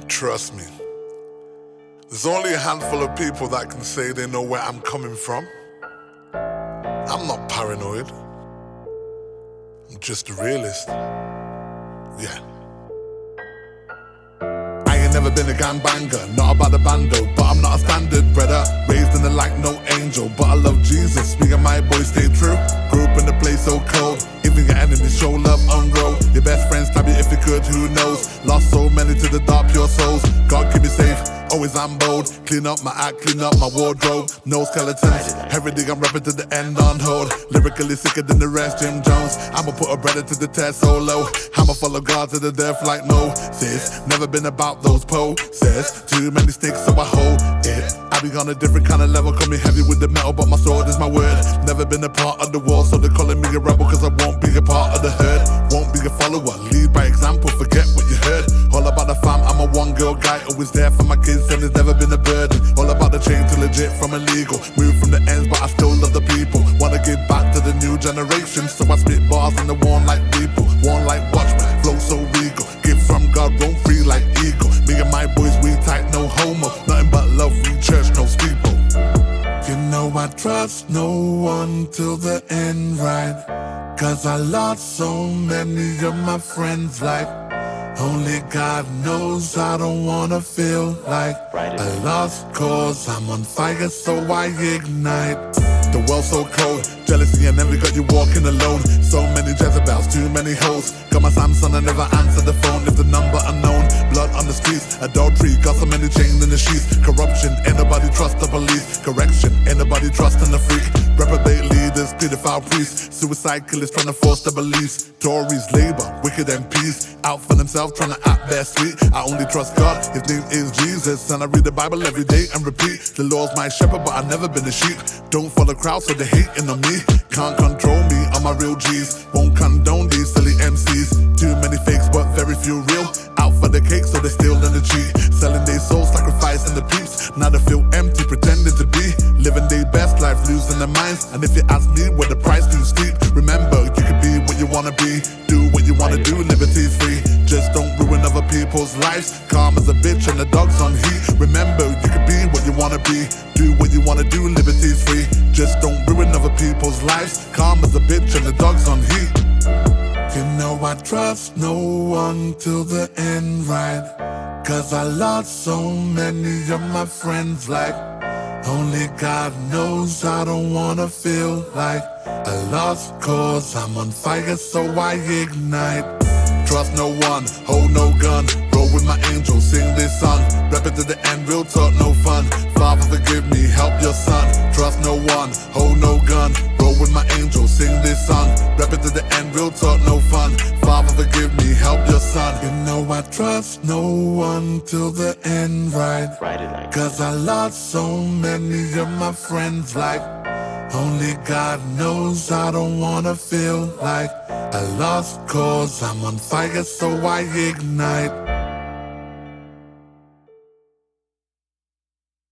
Trust me, there's only a handful of people that can say they know where I'm coming from. I'm not paranoid. I'm just a realist. Yeah. I ain't never been a gangbanger, not about the bando, but I'm not a standard brother. Raised in the light, no angel, but I love Jesus. Me and my boys stay true. Grew up in the place so cold. Even your enemies show love on road. Your best friends stab you if you could, who knows? Lost so many to the dark, pure souls. God keep me safe, always I'm bold. Clean up my act, clean up my wardrobe. No skeletons, every day I'm rapping to the end on hold. Lyrically sicker than the rest, Jim Jones. I'ma put a brother to the test solo. I'ma follow God to the death like Moses. Never been about those poses. Too many sticks so I hold it. I be on a different kind of level, coming heavy with the metal, but my sword is my word. Never been a part of the war, so they're calling me a rebel, cause I won't be a part of the herd. Won't be a follower, lead by example, forget what you heard. All about the fam, I'm a one girl guy, always there for my kids, and it's never been a burden. All about the chain to legit from illegal. Move from the ends, but I still love the people. Wanna give back to the new generation, so I spit bars in the worn like people. Worn like watchmen, flow so regal. Give from God, roam free like eagle. Me and my boys, we tight, no homo. Nothing but love, we church, no people. You know I trust no one till the end, right? Cause I lost so many of my friends, like only God knows. I don't wanna feel like a lost cause. I'm on fire, so I ignite. The world's so cold, jealousy and envy got you walking alone. So many Jezebels, too many hoes. Got my Samsung, I never answer the phone. If the number unknown, blood on the streets. Adultery, got so many chains in the sheets. Corruption, ain't nobody trust the police. Correction, ain't nobody trusting the freak. Reprobate leaders, pedophile priests. Suicide killers trying to force their beliefs. Tories, Labour, wicked MPs. Out for themselves, trying to act their sweet. I only trust God, his name is Jesus. And I read the Bible every day and repeat. The Lord's my shepherd, but I've never been a sheep. Don't follow crowd, so they hating on me. Can't control me, I'm my real G's. Won't condone these silly MCs. Too many fakes, but very few real. Out for the cake, so they steal and they cheat. Selling their souls, sacrificing the peeps. Now they feel empty, pretending to be. Living their best life, losing their minds. And if you ask me, what the price too steep? Remember, you can be what you wanna be. Do what you wanna do, liberty's free. Just don't ruin other people's lives. Calm as a bitch and the dog's on heat. Remember, you can be what you wanna be. Do what you wanna do, liberty's free. Just don't ruin other people's lives. Calm as a bitch and the dog's on heat. You know I trust no one till the end, right? Cause I lost so many of my friends, like only God knows. I don't wanna feel like a lost cause. I'm on fire, so I ignite. Trust no one, hold no gun. Roll with my angels, sing this song. Rap it to the end, real talk, no fun. Father, forgive me, help your son. Trust no one, hold no gun. Roll with my angels, sing this song. Rap it to the end, real talk, no fun. Father, forgive me, help your son. You know I trust no one till the end, right? Cause I lost so many of my friends, like only God knows. I don't wanna feel like a lost cause. I'm on fire, so I ignite.